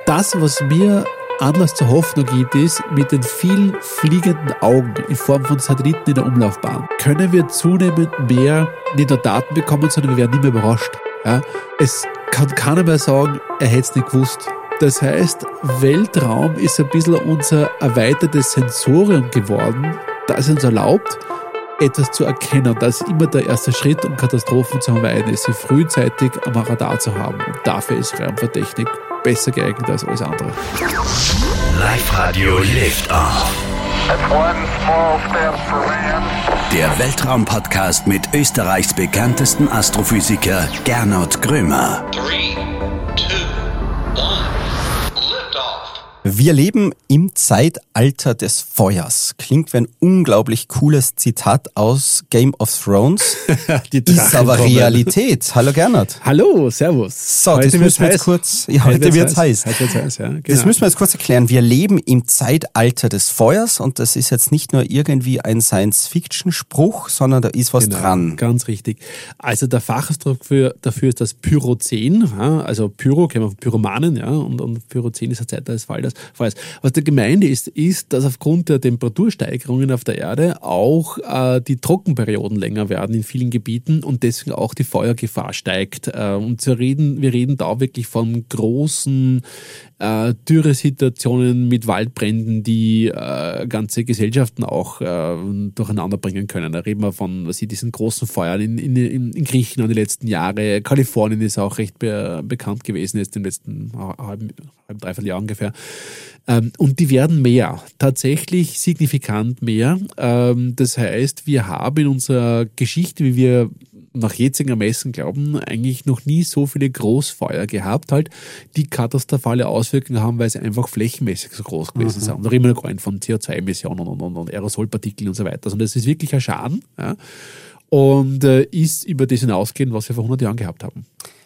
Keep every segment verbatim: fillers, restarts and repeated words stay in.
das, was mir Anlass zur Hoffnung gibt, ist, mit den vielen fliegenden Augen in Form von Satelliten in der Umlaufbahn können wir zunehmend mehr nicht nur Daten bekommen, sondern wir werden nicht mehr überrascht. Ja? Es kann keiner mehr sagen, er hätte es nicht gewusst. Das heißt, Weltraum ist ein bisschen unser erweitertes Sensorium geworden, das uns erlaubt, etwas zu erkennen. Das ist immer der erste Schritt, um Katastrophen zu vermeiden, ist sie frühzeitig am Radar zu haben. Und dafür ist Raumfahrttechnik besser geeignet als alles andere. Live-Radio Lift-Off. Der Weltraum-Podcast mit Österreichs bekanntesten Astrophysiker Gernot Grömer. Three, two, one. Wir leben im Zeitalter des Feuers. Klingt wie ein unglaublich cooles Zitat aus Game of Thrones. Die ist aber Realität. Hallo Gernot. Hallo, servus. So, heute das müssen wir jetzt kurz, ja, heute wird's heiß. Heute wird's heiß, ja. Genau. Das müssen wir jetzt kurz erklären. Wir leben im Zeitalter des Feuers und das ist jetzt nicht nur irgendwie ein Science-Fiction-Spruch, sondern da ist was genau, dran. Ganz richtig. Also der Fachausdruck für, dafür ist das Pyrozän, ja, also Pyro, kennen wir von Pyromanen, ja, und, und Pyrozän ist der Zeitalter des Feuers. Was der gemeint ist, ist, dass aufgrund der Temperatursteigerungen auf der Erde auch äh, die Trockenperioden länger werden in vielen Gebieten und deswegen auch die Feuergefahr steigt. Äh, und wir reden, wir reden da wirklich von großen äh, Dürresituationen mit Waldbränden, die äh, ganze Gesellschaften auch äh, durcheinander bringen können. Da reden wir von was ich, diesen großen Feuern in, in, in Griechenland die letzten Jahre. Kalifornien ist auch recht be- bekannt gewesen jetzt in den letzten halben, halben dreiviertel Jahr ungefähr. Ähm, und die werden mehr, tatsächlich signifikant mehr. Ähm, das heißt, wir haben in unserer Geschichte, wie wir nach jetzigem Ermessen glauben, eigentlich noch nie so viele Großfeuer gehabt, halt, die katastrophale Auswirkungen haben, weil sie einfach flächenmäßig so groß gewesen mhm. sind. Da reden wir noch gar nicht von C O zwei Emissionen und, und, und Aerosolpartikeln und so weiter. Also das ist wirklich ein Schaden, ja, und äh, ist über das hinausgehend, was wir vor hundert Jahren gehabt haben.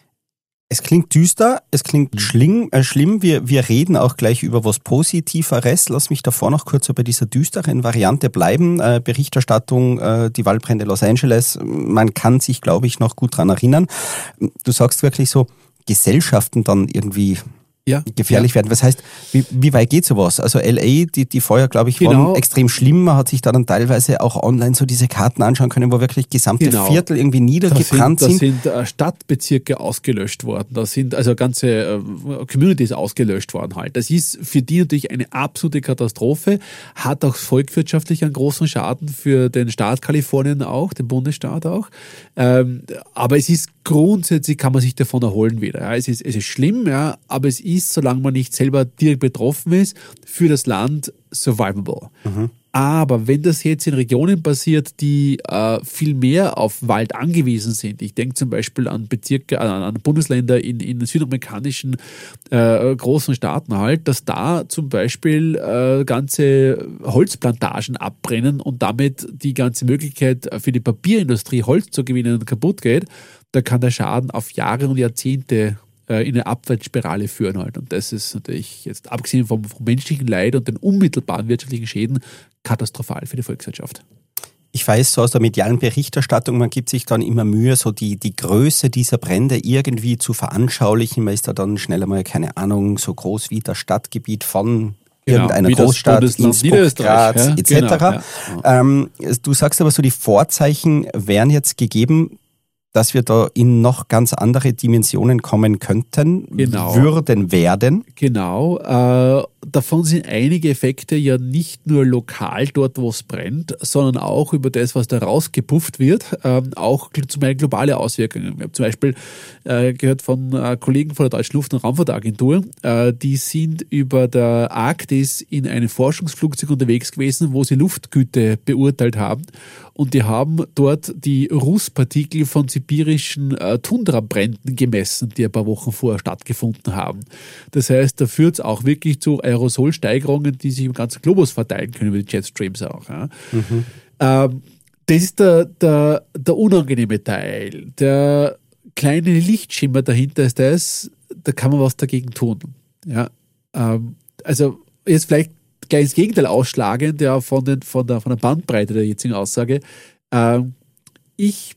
Es klingt düster, es klingt schlimm. Äh, schlimm. Wir, wir reden auch gleich über was Positiveres. Lass mich davor noch kurz bei dieser düsteren Variante bleiben. Äh, Berichterstattung, äh, die Waldbrände Los Angeles. Man kann sich, glaube ich, noch gut dran erinnern. Du sagst wirklich so, Gesellschaften dann irgendwie ja, gefährlich ja. werden. Was heißt, wie, wie weit geht sowas? Also L A, die, die Feuer, glaube ich, waren genau. extrem schlimm. Man hat sich da dann teilweise auch online so diese Karten anschauen können, wo wirklich gesamte genau. Viertel irgendwie niedergebrannt da sind. sind. Da sind äh, Stadtbezirke ausgelöscht worden. Da sind also ganze äh, Communities ausgelöscht worden halt. Das ist für die natürlich eine absolute Katastrophe, hat auch volkswirtschaftlich einen großen Schaden für den Staat Kalifornien auch, den Bundesstaat auch. Ähm, aber es ist grundsätzlich, kann man sich davon erholen wieder. Ja. Es ist, es ist schlimm, ja, aber es ist, solange man nicht selber direkt betroffen ist, für das Land survivable. Mhm. Aber wenn das jetzt in Regionen passiert, die äh, viel mehr auf Wald angewiesen sind, ich denke zum Beispiel an Bezirke, an, an Bundesländer in, in südamerikanischen äh, großen Staaten halt, dass da zum Beispiel äh, ganze Holzplantagen abbrennen und damit die ganze Möglichkeit für die Papierindustrie Holz zu gewinnen kaputt geht, da kann der Schaden auf Jahre und Jahrzehnte in eine Abwärtsspirale führen halt. Und das ist natürlich jetzt, abgesehen vom, vom menschlichen Leid und den unmittelbaren wirtschaftlichen Schäden, katastrophal für die Volkswirtschaft. Ich weiß so aus der medialen Berichterstattung, man gibt sich dann immer Mühe, so die, die Größe dieser Brände irgendwie zu veranschaulichen. Man ist da dann schnell einmal, keine Ahnung, so groß wie das Stadtgebiet von genau, irgendeiner Großstadt, Innsbruck, Graz ja, et cetera. Genau, ja. ähm, du sagst aber so, die Vorzeichen wären jetzt gegeben, dass wir da in noch ganz andere Dimensionen kommen könnten, genau. würden, werden. Genau. Äh, davon sind einige Effekte ja nicht nur lokal dort, wo es brennt, sondern auch über das, was da rausgepufft wird, ähm, auch zum Beispiel globale Auswirkungen. Wir haben zum Beispiel äh, gehört von äh, Kollegen von der Deutschen Luft- und Raumfahrtagentur, äh, die sind über der Arktis in einem Forschungsflugzeug unterwegs gewesen, wo sie Luftgüte beurteilt haben. Und die haben dort die Rußpartikel von sibirischen äh, Tundrabränden gemessen, die ein paar Wochen vorher stattgefunden haben. Das heißt, da führt es auch wirklich zu Aerosolsteigerungen, die sich im ganzen Globus verteilen können, über die Jetstreams auch. Ja. Mhm. Ähm, das ist der, der, der unangenehme Teil. Der kleine Lichtschimmer dahinter ist das, da kann man was dagegen tun. Ja. Ähm, also jetzt vielleicht gleich das Gegenteil ausschlagend, ja, von, den, von, der, von der Bandbreite der jetzigen Aussage. Ähm, ich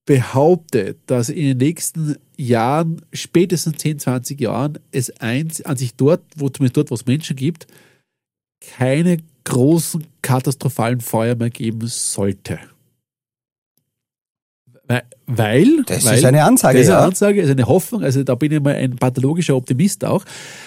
behaupte, dass in den nächsten Jahren, spätestens zehn, zwanzig Jahren, es eins an sich dort, wo zumindest dort, wo es Menschen gibt, keine großen katastrophalen Feuer mehr geben sollte. Weil, das weil, ist eine Ansage, das ist eine ja. Ansage, ist eine Hoffnung, also da bin ich mal ein pathologischer Optimist auch,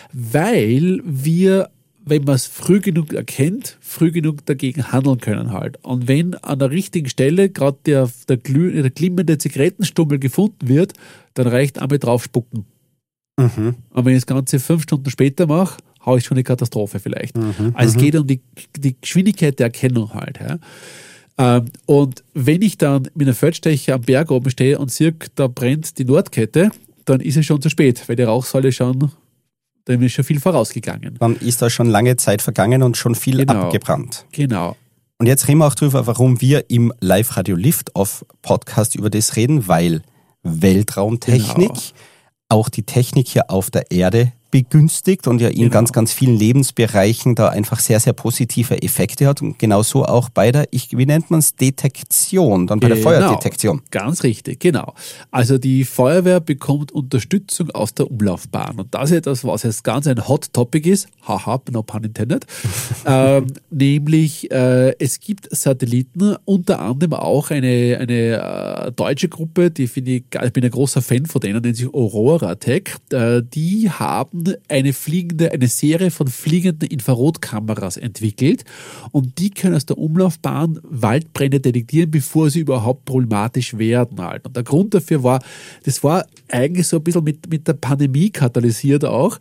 weil wir, wenn man es früh genug erkennt, früh genug dagegen handeln können halt. Und wenn an der richtigen Stelle gerade der, der, glüh, der glimmende Zigarettenstummel gefunden wird, dann reicht einmal drauf spucken. Mhm. Und wenn ich das Ganze fünf Stunden später mache, habe ich schon eine Katastrophe vielleicht. Mhm, also es geht um die, die Geschwindigkeit der Erkennung halt. Ja. Ähm, und wenn ich dann mit einem Feldstecher am Berg oben stehe und sehe, da brennt die Nordkette, dann ist es schon zu spät, weil die Rauchsäule schon, dem ist schon viel vorausgegangen. Dann ist da schon lange Zeit vergangen und schon viel Genau. abgebrannt. Genau. Und jetzt reden wir auch drüber, warum wir im Live-Radio Lift-Off-Podcast über das reden, weil Weltraumtechnik, Genau. auch die Technik hier auf der Erde begünstigt und ja in Genau. ganz, ganz vielen Lebensbereichen da einfach sehr, sehr positive Effekte hat. Und genauso auch bei der, ich, wie nennt man es, Detektion, dann bei der Genau. Feuerdetektion. Ganz richtig, genau. Also die Feuerwehr bekommt Unterstützung aus der Umlaufbahn. Und das ist etwas, was jetzt ganz ein Hot Topic ist, haha, no pun intended, ähm, nämlich äh, es gibt Satelliten, unter anderem auch eine, eine äh, deutsche Gruppe, die finde ich, ich bin ein großer Fan von denen, nennt sich Aurora Tech, äh, die haben eine fliegende, eine Serie von fliegenden Infrarotkameras entwickelt und die können aus der Umlaufbahn Waldbrände detektieren, bevor sie überhaupt problematisch werden halt. Und der Grund dafür war, das war eigentlich so ein bisschen mit, mit der Pandemie katalysiert auch,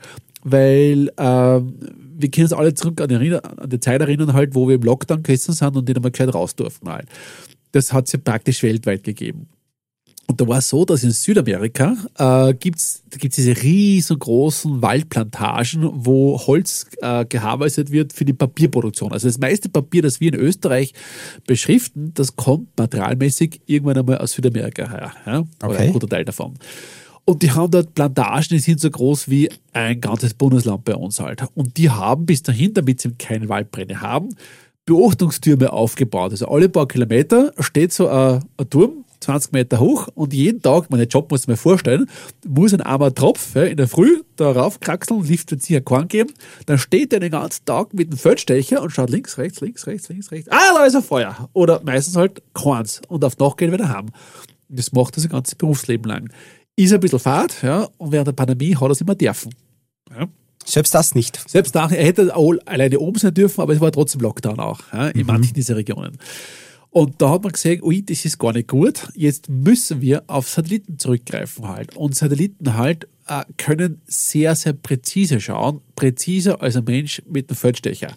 weil ähm, wir können uns alle zurück an die, an die Zeit erinnern halt, wo wir im Lockdown gesessen sind und nicht einmal gescheit raus durften halt. Das hat es ja praktisch weltweit gegeben. Und da war es so, dass in Südamerika äh, gibt's, da gibt's diese riesengroßen Waldplantagen, wo Holz äh, geharvestet wird für die Papierproduktion. Also das meiste Papier, das wir in Österreich beschriften, das kommt materialmäßig irgendwann einmal aus Südamerika her. Ja? Oder Okay. ein guter Teil davon. Und die haben dort Plantagen, die sind so groß wie ein ganzes Bundesland bei uns halt. Und die haben bis dahin, damit sie keine Waldbrände haben, Beobachtungstürme aufgebaut. Also alle paar Kilometer steht so ein, ein Turm, zwanzig Meter hoch und jeden Tag, mein Job muss man sich vorstellen, muss ein armer Tropf ja, in der Früh da raufkraxeln, liftet sich ein Korn geben, dann steht er den ganzen Tag mit dem Feldstecher und schaut links, rechts, links, rechts, links, rechts. Ah, da ist ein Feuer. Oder meistens halt Korns und auf die Nacht geht er wieder heim. Das macht er sein ganzes Berufsleben lang. Ist ein bisschen fad, ja, und während der Pandemie hat er es immer dürfen. Ja. Selbst das nicht. Selbst da, er hätte auch alleine oben sein dürfen, aber es war trotzdem Lockdown auch, ja, in mhm. manchen dieser Regionen. Und da hat man gesagt, ui, das ist gar nicht gut. Jetzt müssen wir auf Satelliten zurückgreifen halt. Und Satelliten halt äh, können sehr, sehr präzise schauen. Präziser als ein Mensch mit einem Feldstecher.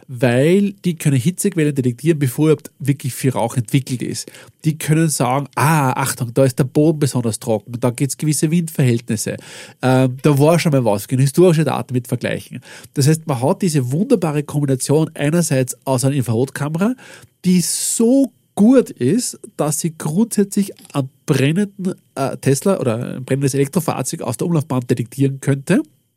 Weil die können Hitzequellen detektieren, bevor überhaupt wirklich viel Rauch entwickelt ist. Die können sagen, ah, Achtung, da ist der Boden besonders trocken, da gibt es gewisse Windverhältnisse. Ähm, da war schon mal was, wir können historische Daten mit vergleichen. Das heißt, man hat diese wunderbare Kombination einerseits aus einer Infrarotkamera, die so gut ist, dass sie grundsätzlich einen brennenden äh, Tesla oder ein brennendes Elektrofahrzeug aus der Umlaufbahn detektieren könnte.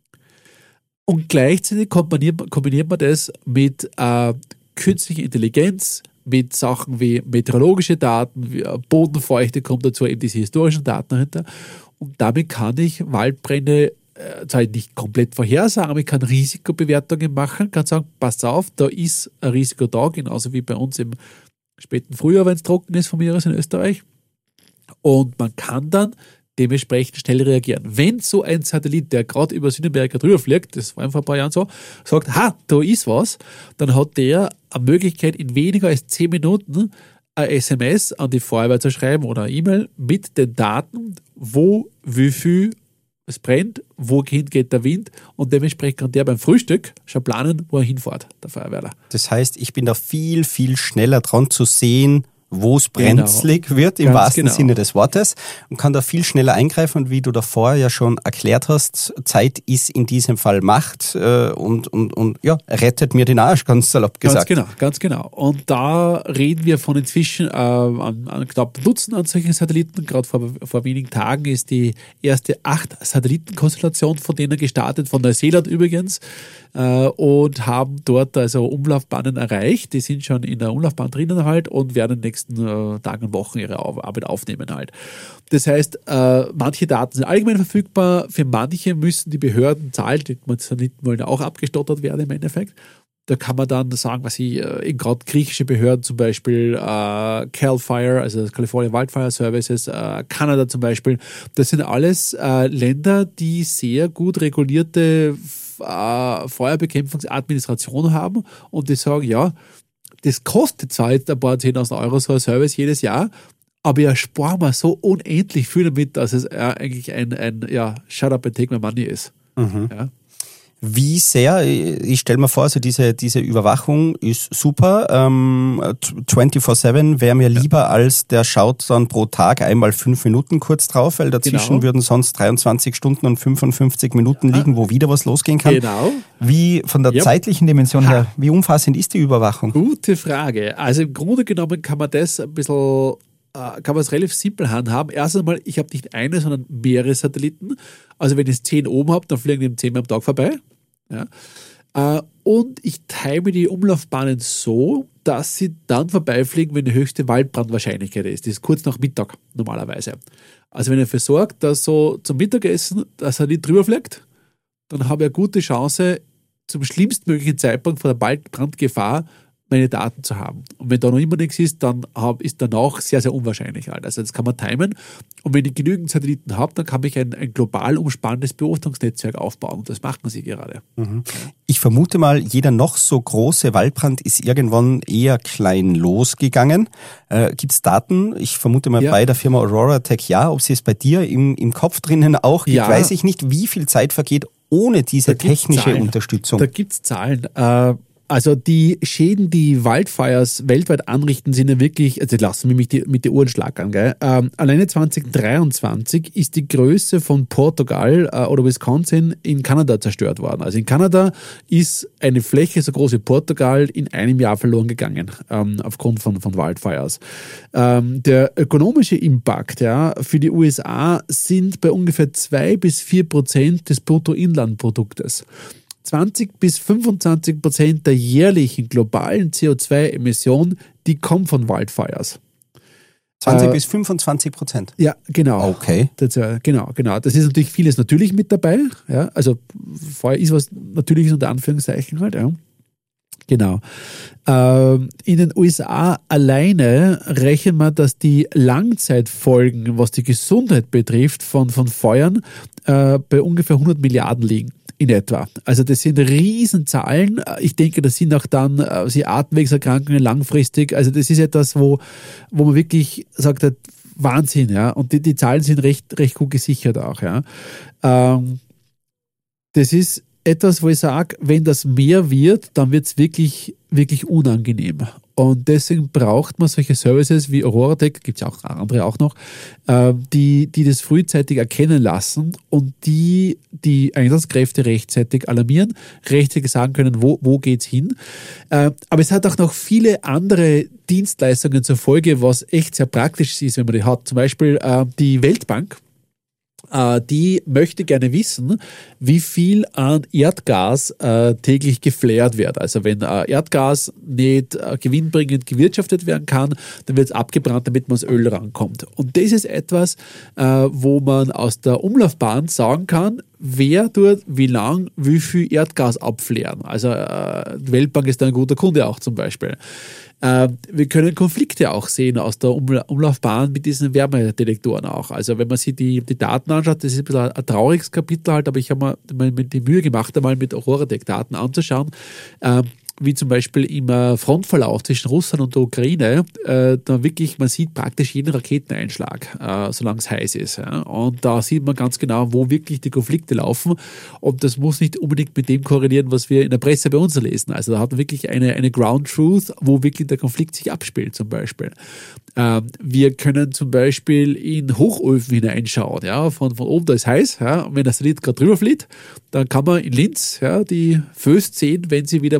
Und gleichzeitig kombiniert, kombiniert man das mit äh, künstlicher Intelligenz, mit Sachen wie meteorologische Daten, wie äh, Bodenfeuchte kommt dazu, eben diese historischen Daten dahinter. Und damit kann ich Waldbrände äh, zwar nicht komplett vorhersagen, aber ich kann Risikobewertungen machen, kann sagen, passt auf, da ist ein Risiko da, genauso wie bei uns im späten Frühjahr, wenn es trocken ist, von mir aus in Österreich. Und man kann dann dementsprechend schnell reagieren. Wenn so ein Satellit, der gerade über Südamerika drüber fliegt, das war vor ein paar Jahren so, sagt, ha, da ist was, dann hat der eine Möglichkeit, in weniger als zehn Minuten ein S M S an die Feuerwehr zu schreiben oder eine E-Mail mit den Daten, wo, wie viel es brennt, wohin geht der Wind und dementsprechend kann der beim Frühstück schon planen, wo er hinfährt, der Feuerwehrler. Das heißt, ich bin da viel, viel schneller dran zu sehen, wo es brenzlig Genau. wird, im Ganz wahrsten genau. Sinne des Wortes, und kann da viel schneller eingreifen. Und wie du davor ja schon erklärt hast, Zeit ist in diesem Fall Macht äh, und, und, und ja, rettet mir den Arsch, ganz salopp gesagt. Ganz genau, ganz genau. Und da reden wir von inzwischen äh, an, an knapp Dutzend an solchen Satelliten. Gerade vor, vor wenigen Tagen ist die erste acht Satellitenkonstellation von denen gestartet, von Neuseeland übrigens. äh, und haben dort also Umlaufbahnen erreicht. Die sind schon in der Umlaufbahn drinnen halt und werden in den nächsten äh, Tagen und Wochen ihre Arbeit aufnehmen halt. Das heißt, äh, manche Daten sind allgemein verfügbar, für manche müssen die Behörden zahlen, die Satelliten wollen ja auch abgestottert werden im Endeffekt. Da kann man dann sagen, was ich, äh, gerade griechische Behörden zum Beispiel, äh, Cal Fire, also das California Wildfire Services, äh, Kanada zum Beispiel, das sind alles äh, Länder, die sehr gut regulierte äh, Feuerbekämpfungsadministration haben und die sagen, ja, das kostet zwar jetzt ein paar zehntausend Euro so ein Service jedes Jahr, aber ja, sparen wir so unendlich viel damit, dass es äh, eigentlich ein, ein ja, Shut up and take my money ist. Mhm. Ja. Wie sehr, ich stelle mir vor, also diese, diese Überwachung ist super, ähm, vierundzwanzig sieben wäre mir lieber, ja. als der schaut dann pro Tag einmal fünf Minuten kurz drauf, weil dazwischen genau. würden sonst dreiundzwanzig Stunden und fünfundfünfzig Minuten ja. liegen, wo wieder was losgehen kann. Genau. Wie von der ja. zeitlichen Dimension her, wie umfassend ist die Überwachung? Gute Frage. Also im Grunde genommen kann man das ein bisschen kann man es relativ simpel handhaben. Erst einmal, ich habe nicht eine, sondern mehrere Satelliten. Also wenn ich zehn oben habe, dann fliegen die um zehn Mal am Tag vorbei. Ja. Und ich time die Umlaufbahnen so, dass sie dann vorbeifliegen, wenn die höchste Waldbrandwahrscheinlichkeit ist. Das ist kurz nach Mittag normalerweise. Also wenn ich dafür sorge, dass so zum Mittagessen der Satellit drüber fliegt, dann habe ich eine gute Chance, zum schlimmstmöglichen Zeitpunkt von der Waldbrandgefahr meine Daten zu haben. Und wenn da noch immer nichts ist, dann hab, ist danach sehr, sehr unwahrscheinlich. Also das kann man timen. Und wenn ich genügend Satelliten habe, dann kann ich ein, ein global umspannendes Beobachtungsnetzwerk aufbauen. Und das macht man sich gerade. Mhm. Ich vermute mal, jeder noch so große Waldbrand ist irgendwann eher klein losgegangen. Äh, gibt es Daten? Ich vermute mal ja. bei der Firma Aurora Tech ja. Ob sie es bei dir im, im Kopf drinnen auch gibt, ja. weiß ich nicht. Wie viel Zeit vergeht ohne diese technische Zahlen. Unterstützung? Da gibt es Zahlen. Äh, Also die Schäden, die Wildfires weltweit anrichten, sind ja wirklich, also lassen wir mich die, mit den Uhren schlackern, gell? Ähm, alleine zwanzig dreiundzwanzig ist die Größe von Portugal äh, oder Wisconsin in Kanada zerstört worden. Also in Kanada ist eine Fläche so groß wie Portugal in einem Jahr verloren gegangen, ähm, aufgrund von, von Wildfires. Ähm, der ökonomische Impact ja, für die U S A sind bei ungefähr zwei bis vier Prozent des Bruttoinlandproduktes. zwanzig bis fünfundzwanzig Prozent der jährlichen globalen C O zwei Emissionen, die kommen von Wildfires. zwanzig äh, bis fünfundzwanzig Prozent? Ja, genau. Okay. Das, genau, genau. Das ist natürlich vieles natürlich mit dabei. Ja? Also Feuer ist was Natürliches unter Anführungszeichen halt. Ja. Genau. Ähm, in den U S A alleine rechnet man, dass die Langzeitfolgen, was die Gesundheit betrifft, von, von Feuern äh, bei ungefähr hundert Milliarden liegen. In etwa. Also das sind Riesenzahlen. Ich denke, das sind auch dann äh, die Atemwegserkrankungen langfristig. Also das ist etwas, wo, wo man wirklich sagt, hat, Wahnsinn, ja. Und die, die Zahlen sind recht, recht gut gesichert auch, ja. Ähm, das ist etwas, wo ich sage, wenn das mehr wird, dann wird es wirklich, wirklich unangenehm. Und deswegen braucht man solche Services wie Aurora Tech, gibt es ja auch andere auch noch, äh, die, die das frühzeitig erkennen lassen und die die Einsatzkräfte rechtzeitig alarmieren, rechtzeitig sagen können, wo, wo geht's hin. Äh, aber es hat auch noch viele andere Dienstleistungen zur Folge, was echt sehr praktisch ist, wenn man die hat. Zum Beispiel äh, die Weltbank. Die möchte gerne wissen, wie viel an Erdgas äh, täglich geflärt wird. Also wenn äh, Erdgas nicht äh, gewinnbringend gewirtschaftet werden kann, dann wird es abgebrannt, damit man ans Öl rankommt. Und das ist etwas, äh, wo man aus der Umlaufbahn sagen kann, wer dort wie lang wie viel Erdgas abflären. Also äh, die Weltbank ist da ein guter Kunde auch zum Beispiel. Äh, wir können Konflikte auch sehen aus der Umla- Umlaufbahn mit diesen Wärmedetektoren auch. Also wenn man sich die, die Daten anschaut, das ist ein bisschen ein trauriges Kapitel halt, aber ich habe mir die Mühe gemacht, einmal mit Aurora Tech Daten anzuschauen, äh, wie zum Beispiel im Frontverlauf zwischen Russland und der Ukraine, äh, da wirklich, man sieht praktisch jeden Raketeneinschlag, äh, solange es heiß ist. Ja? Und da sieht man ganz genau, wo wirklich die Konflikte laufen. Und das muss nicht unbedingt mit dem korrelieren, was wir in der Presse bei uns lesen. Also da hat man wirklich eine, eine Ground Truth, wo wirklich der Konflikt sich abspielt zum Beispiel. Ähm, wir können zum Beispiel in Hochöfen hineinschauen, ja, von, von oben, da ist heiß, ja, und wenn der Satellit gerade drüber fliegt, dann kann man in Linz ja, die Föst sehen, wenn sie wieder mal Steu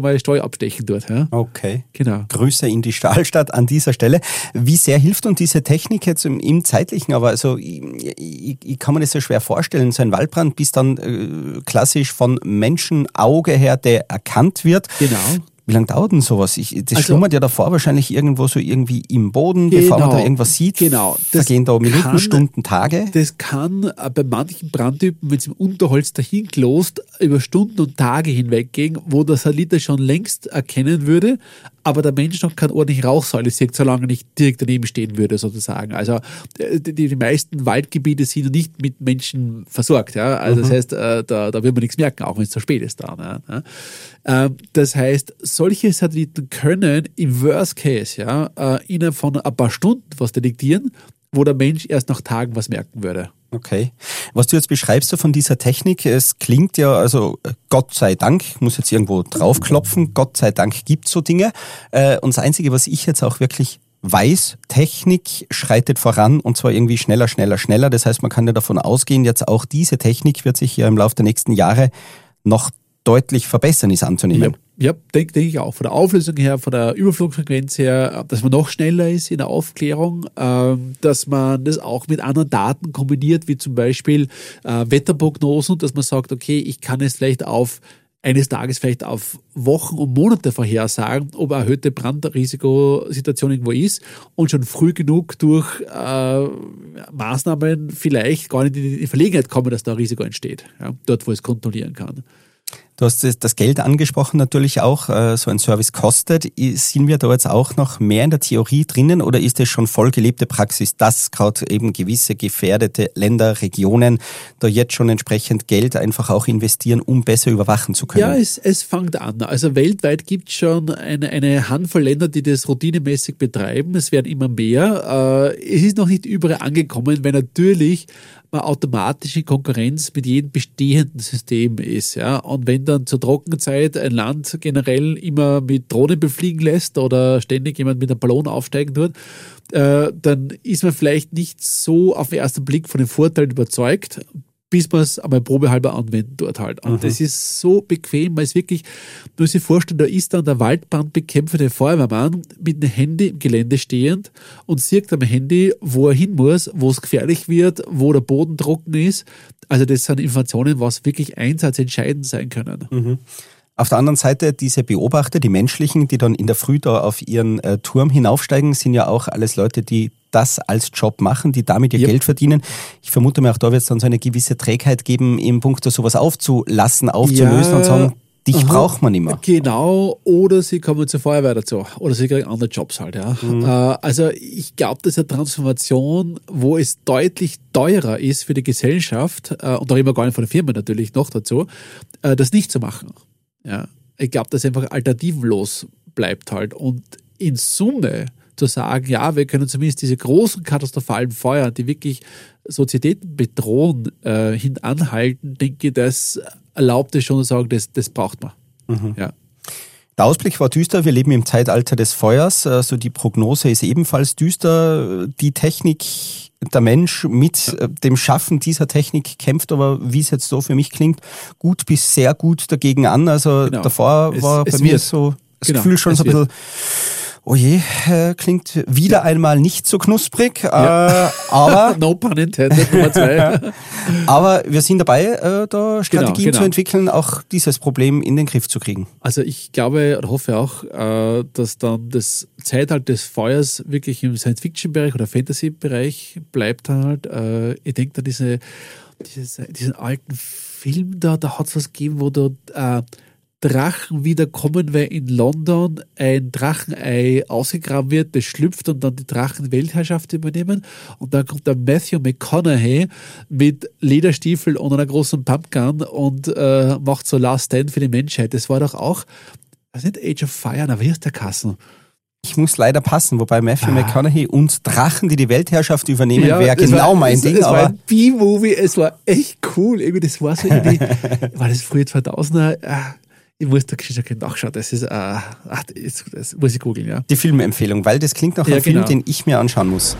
abstechen dort. Ja? Okay. Genau. Grüße in die Stahlstadt an dieser Stelle. Wie sehr hilft uns diese Technik jetzt im, im Zeitlichen? Aber also ich, ich, ich kann mir das so schwer vorstellen, so ein Waldbrand, bis dann äh, klassisch von Menschenauge her, der erkannt wird. Genau. Wie lange dauert denn sowas? Ich, das Also, schlummert ja davor wahrscheinlich irgendwo so irgendwie im Boden, Genau. bevor man da irgendwas sieht. Genau. Das Vergehen da Minuten, kann- Stunden, Tage. Das kann äh, bei manchen Brandtypen, wenn es im Unterholz dahin klost, über Stunden und Tage hinweg gehen, wo der Satellite schon längst erkennen würde, aber der Mensch noch keine ordentliche Rauchsäule sieht, solange er nicht direkt daneben stehen würde, sozusagen. Also äh, die, die meisten Waldgebiete sind nicht mit Menschen versorgt. Ja? Also das heißt, äh, da, da wird man nichts merken, auch wenn es zu spät ist dann. Ja? Ja? Ähm, das heißt, solche Satelliten können im Worst Case ja, äh, innerhalb von ein paar Stunden was detektieren, wo der Mensch erst nach Tagen was merken würde. Okay. Was du jetzt beschreibst so von dieser Technik, es klingt ja, also Gott sei Dank, ich muss jetzt irgendwo draufklopfen, Gott sei Dank gibt es so Dinge. Äh, und das Einzige, was ich jetzt auch wirklich weiß, Technik schreitet voran und zwar irgendwie schneller, schneller, schneller. Das heißt, man kann ja davon ausgehen, jetzt auch diese Technik wird sich ja im Laufe der nächsten Jahre noch deutlich verbessern, ist anzunehmen. Ja, ja denke denk ich auch. Von der Auflösung her, von der Überflugfrequenz her, dass man noch schneller ist in der Aufklärung, ähm, dass man das auch mit anderen Daten kombiniert, wie zum Beispiel äh, Wetterprognosen, dass man sagt, okay, ich kann es vielleicht auf eines Tages vielleicht auf Wochen und Monate vorhersagen, ob eine erhöhte Brandrisikosituation irgendwo ist und schon früh genug durch äh, Maßnahmen vielleicht gar nicht in die Verlegenheit kommen, dass da ein Risiko entsteht, ja, dort, wo es kontrollieren kann. Du hast das Geld angesprochen natürlich auch, so ein Service kostet. Sind wir da jetzt auch noch mehr in der Theorie drinnen oder ist es schon voll gelebte Praxis, dass gerade eben gewisse gefährdete Länder, Regionen da jetzt schon entsprechend Geld einfach auch investieren, um besser überwachen zu können? Ja, es, es fängt an. Also weltweit gibt es schon eine, eine Handvoll Länder, die das routinemäßig betreiben. Es werden immer mehr. Es ist noch nicht überall angekommen, weil natürlich automatische Konkurrenz mit jedem bestehenden System ist. Ja? Und wenn dann zur Trockenzeit ein Land generell immer mit Drohnen befliegen lässt oder ständig jemand mit einem Ballon aufsteigen tut, äh, dann ist man vielleicht nicht so auf den ersten Blick von den Vorteilen überzeugt, bis man es einmal probehalber anwenden dort halt. Und mhm. das ist so bequem, weil es wirklich, du musst dir vorstellen, da ist dann der waldbrandbekämpfende Feuerwehrmann mit einem Handy im Gelände stehend und sieht am Handy, wo er hin muss, wo es gefährlich wird, wo der Boden trocken ist. Also das sind Informationen, was wirklich einsatzentscheidend sein können. Mhm. Auf der anderen Seite, diese Beobachter, die menschlichen, die dann in der Früh da auf ihren äh, Turm hinaufsteigen, sind ja auch alles Leute, die das als Job machen, die damit ihr yep. Geld verdienen. Ich vermute mal, auch da wird es dann so eine gewisse Trägheit geben, im Punkt sowas aufzulassen, aufzulösen ja, und sagen, dich aha, braucht man nicht mehr. Genau, oder sie kommen zur Feuerwehr dazu oder sie kriegen andere Jobs halt. Ja. Mhm. Äh, also ich glaube, das ist eine Transformation, wo es deutlich teurer ist für die Gesellschaft, äh, und da reden wir gar nicht von der Firma natürlich noch dazu, äh, das nicht zu machen. Ja, ich glaube, dass einfach alternativenlos bleibt halt. Und in Summe zu sagen, ja, wir können zumindest diese großen katastrophalen Feuer, die wirklich Sozietäten bedrohen, äh, hinanhalten, denke ich, das erlaubt es schon zu sagen, das, das braucht man. Mhm. Ja. Der Ausblick war düster, wir leben im Zeitalter des Feuers, also die Prognose ist ebenfalls düster. Die Technik, der Mensch mit dem Schaffen dieser Technik kämpft aber, wie es jetzt so für mich klingt, gut bis sehr gut dagegen an. Also genau. davor es, war bei mir wird. so das genau. Gefühl schon es so ein wird. bisschen, oh je, äh, klingt wieder einmal nicht so knusprig, ja. äh, aber no pun intended, Nummer zwei. Aber wir sind dabei, äh, da Strategien genau, genau. zu entwickeln, auch dieses Problem in den Griff zu kriegen. Also ich glaube oder hoffe auch, äh, dass dann das Zeitalter des Feuers wirklich im Science-Fiction-Bereich oder Fantasy-Bereich bleibt halt. Äh, ich denke da diese, diese, diesen alten Film da, da hat es was gegeben, wo da äh, Drachen wieder kommen, weil in London ein Drachenei ausgegraben wird, das schlüpft und dann die Drachen Weltherrschaft übernehmen. Und dann kommt der Matthew McConaughey mit Lederstiefel und einer großen Pumpgun und äh, macht so Last Stand für die Menschheit. Das war doch auch, was ist nicht Age of Fire, aber wie ist der Kassen? Ich muss leider passen, wobei Matthew ah. McConaughey und Drachen, die die Weltherrschaft übernehmen, ja, wäre genau war, mein es, Ding. Es aber war ein B-Movie, es war echt cool. Irgendwie, das war so irgendwie, war das frühe zweitausender? Ich muss da schon nachschauen, das ist, äh, ach, das, das muss ich googeln, ja. Die Filmempfehlung, weil das klingt nach einem ja, Film, genau. den ich mir anschauen muss.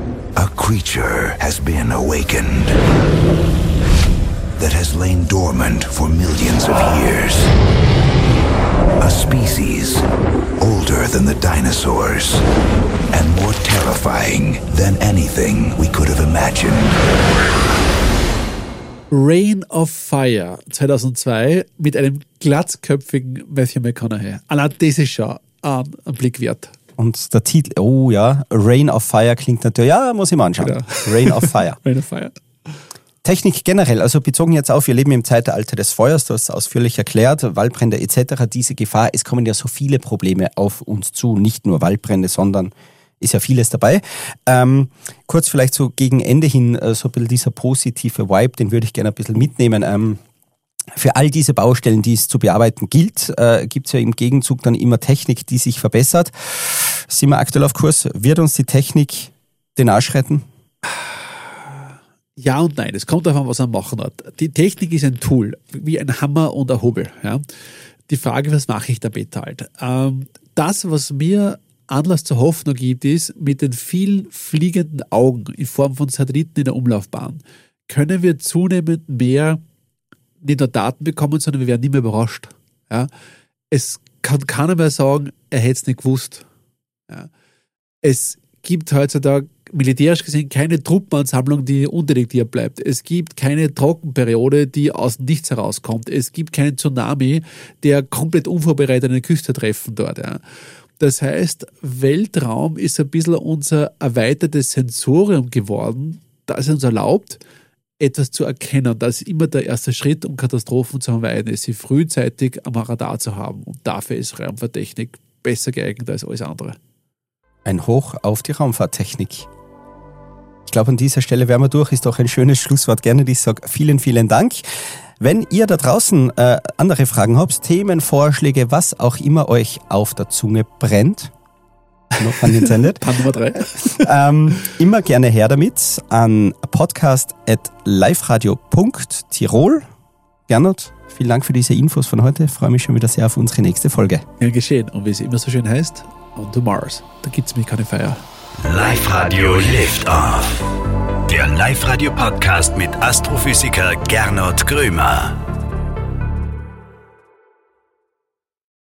A creature has been awakened that has lain dormant for millions of years. A species than the dinosaurs. And more terrifying than anything we could have imagined. Reign of Fire zweitausendzwei mit einem glatzköpfigen Matthew McConaughey. Allein das ist schon ein, ein Blick wert. Und der Titel, oh ja, Reign of Fire klingt natürlich, ja, muss ich mal anschauen. Genau. Reign of Fire. Reign of Fire. Technik generell, also bezogen jetzt auf, wir leben im Zeitalter des Feuers, du hast es ausführlich erklärt, Waldbrände et cetera, diese Gefahr, es kommen ja so viele Probleme auf uns zu, nicht nur Waldbrände, sondern ist ja vieles dabei. Ähm, kurz vielleicht so gegen Ende hin, äh, so ein bisschen dieser positive Vibe, den würde ich gerne ein bisschen mitnehmen. Ähm, für all diese Baustellen, die es zu bearbeiten gilt, äh, gibt es ja im Gegenzug dann immer Technik, die sich verbessert. Sind wir aktuell auf Kurs? Wird uns die Technik den Arsch retten? Ja und nein, es kommt davon, was man machen hat. Die Technik ist ein Tool, wie ein Hammer und ein Hobel. Ja? Die Frage, was mache ich damit halt? Ähm, das, was mir Anlass zur Hoffnung gibt, ist, mit den vielen fliegenden Augen in Form von Satelliten in der Umlaufbahn können wir zunehmend mehr nicht nur Daten bekommen, sondern wir werden nicht mehr überrascht. Ja? Es kann keiner mehr sagen, er hätte es nicht gewusst. Ja? Es gibt heutzutage militärisch gesehen keine Truppenansammlung, die undetektiert bleibt. Es gibt keine Trockenperiode, die aus nichts herauskommt. Es gibt keinen Tsunami, der komplett unvorbereitet an der Küste treffen dort. Ja. Das heißt, Weltraum ist ein bisschen unser erweitertes Sensorium geworden, das uns erlaubt, etwas zu erkennen. Das ist immer der erste Schritt, um Katastrophen zu vermeiden, sie frühzeitig am Radar zu haben. Und dafür ist Raumfahrttechnik besser geeignet als alles andere. Ein Hoch auf die Raumfahrttechnik. Ich glaube, an dieser Stelle wären wir durch, ist doch ein schönes Schlusswort. Gerne, ich sage vielen, vielen Dank. Wenn ihr da draußen äh, andere Fragen habt, Themenvorschläge, was auch immer euch auf der Zunge brennt, no pun intended, Pan Nummer drei, ähm, immer gerne her damit an podcast at liveradio punkt tirol. Gernot, vielen Dank für diese Infos von heute. Ich freue mich schon wieder sehr auf unsere nächste Folge. Ja, geschehen. Und wie es immer so schön heißt, on to Mars. Da gibt es mir keine Feier. Live-Radio Lift-Off. Der Live-Radio-Podcast mit Astrophysiker Gernot Grömer.